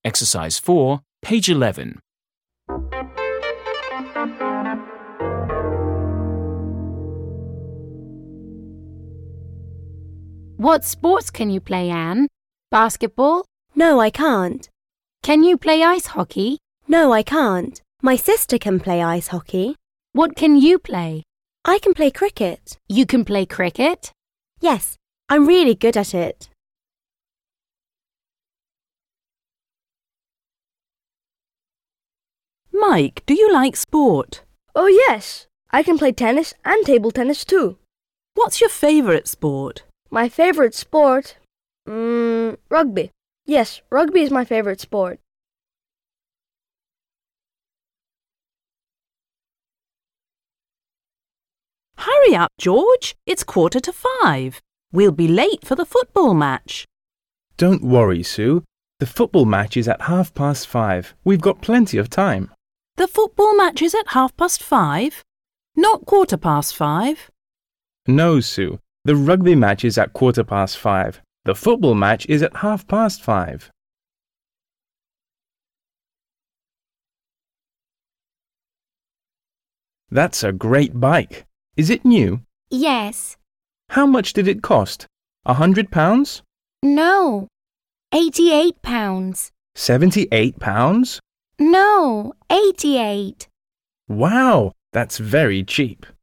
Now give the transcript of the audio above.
Exercise 4, page 11. What sports can you play, Anne? Basketball? No, I can't. Can you play ice hockey? No, I can't. My sister can play ice hockey. What can you play? I can play cricket. You can play cricket? Yes, I'm really good at it. Mike, do you like sport? Oh yes, I can play tennis and table tennis too. What's your favourite sport? My favourite sport? Rugby. Yes, rugby is my favourite sport. Hurry up, George. It's 5:15. We'll be late for the football match. Don't worry, Sue. The football match is at 5:30. We've got plenty of time. The football match is at 5:30? Not 5:15? No, Sue. The rugby match is at 5:15. The football match is at 5:30. That's a great bike. Is it new? Yes. How much did it cost? £100? No. £88. £78? No, 88. Wow, that's very cheap.